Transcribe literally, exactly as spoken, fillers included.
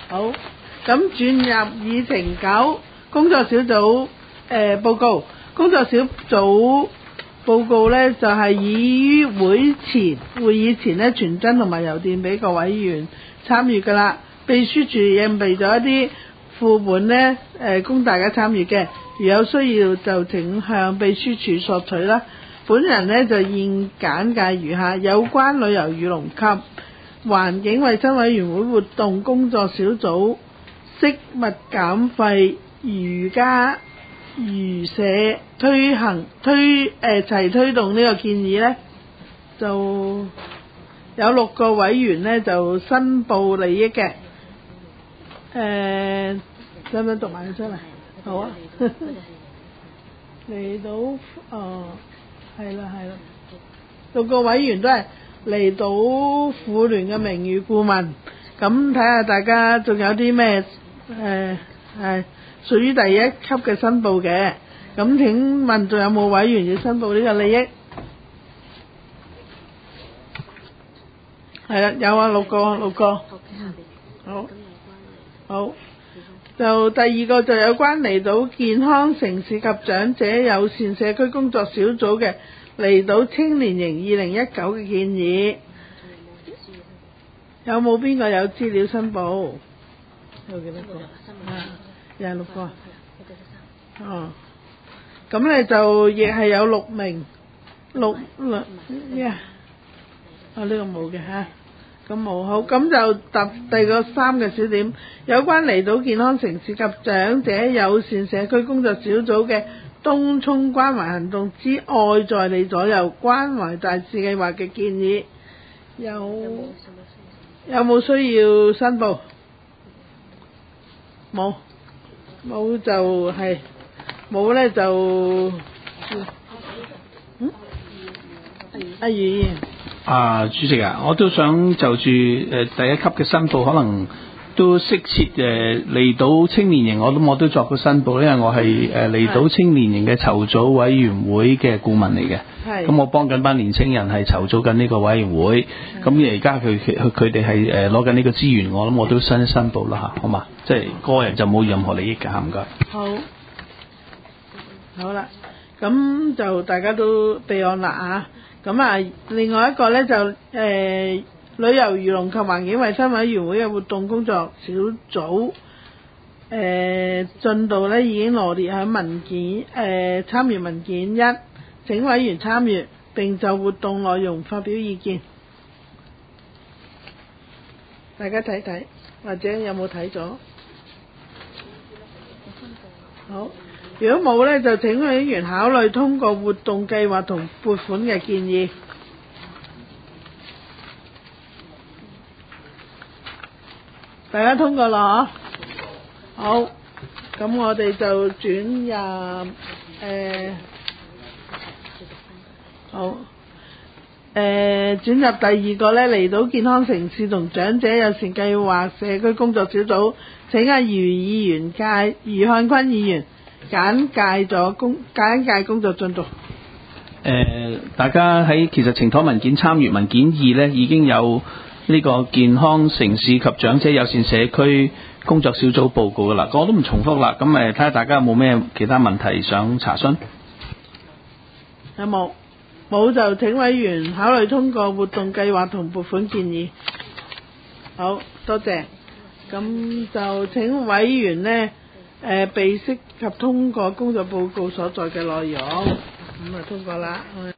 好，咁轉入議程九工作小組誒、呃、報告。工作小組報告呢，就係、是、已於會前會議前呢傳真同埋郵電俾各委員參與㗎啦。秘書處準備咗一啲副本呢，誒、呃、供大家參與嘅。如有需要就請向秘書處索取啦。本人呢，就現簡介如下：有關旅遊漁農及環境衛生委員會活動工作小組食物減廢漁家漁社推行推誒、呃、齊推動呢個建議呢，就有六個委員呢就申報利益嘅。誒，使唔使讀埋佢出嚟？好啊。嚟到哦，係啦係啦，六個委員都係嚟到婦聯嘅名譽顧問。咁睇下大家仲有啲咩誒係屬於第一級嘅申報嘅。咁請問仲有冇委員要申報呢個利益？係啦，有啊，六個六個。好。好。就第二個就有關離島健康城市及長者友善社區工作小組嘅離島青年營二零一九嘅建議，有冇邊個有資料申報？有幾多個？啊，廿六個。哦，咁咧就亦係有六名六六呀，啊呢個冇嘅嚇。咁冇好，咁就答第個三個小點，有關離島健康城市及長者友善社區工作小組嘅東涌關懷行動之愛在你左右關懷大使計劃嘅建議，有有冇需要申報？冇，冇就係冇咧就，嗯，阿余議員。 啊，主席啊，我都想就住誒、呃、第一級嘅申報，可能都適切誒離島青年營，我諗我都作過申報，因為我係誒離島青年營嘅籌組委員會嘅顧問嚟嘅。係。咁我幫緊班年青人係籌組緊呢個委員會，咁而家佢佢佢哋係誒攞緊呢個資源，我諗我都申申報啦嚇，好嘛？即係個人就冇任何利益㗎嚇，唔該。 好。好啦，咁就大家都備案啦啊！咁啊，另外一個咧就誒、呃、旅遊漁農及環境衛生委員會嘅活動工作小組誒進度咧已經羅列喺文件誒、呃、參與文件一，請委員參閱並就活動內容發表意見。大家睇睇，或者有冇睇咗？好。如果冇呢，就請委員考慮通過活動計劃同撥款嘅建議。大家通過啦，嗬？好，咁我哋就轉入誒、呃，好，誒、呃、轉入第二個呢，離島健康城市同長者友善計劃社區工作小組，請阿余議員介余漢坤議員。簡介咗工簡介工作進度。誒、 呃，大家喺其實呈堂文件參閱文件二咧，已經有呢個健康城市及長者友善社區工作小組報告噶啦，我都唔重複啦。咁誒，睇下大家有冇咩其他問題想查詢？ 有冇？冇就請委員考慮通過活動計劃同撥款建議。好多謝。咁就請委員呢。誒、呃，備悉及通過工作報告所在嘅內容，咁啊通過啦。